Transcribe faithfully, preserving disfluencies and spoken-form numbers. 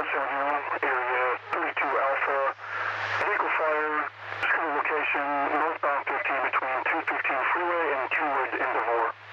San Diego, area thirty-two Alpha. Vehicle fire, school location, northbound fifteen between two fifteen freeway and two Woods in Devore.